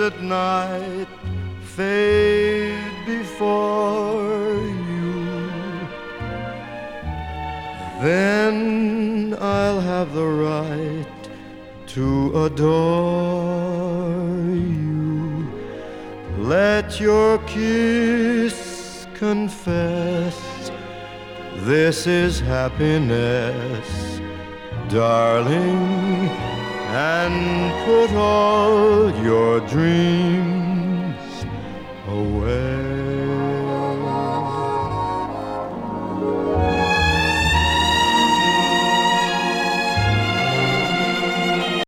at night fade before you, then I'll have the right to adore you. Let your kiss confess this is happiness, darling, and put all your dreams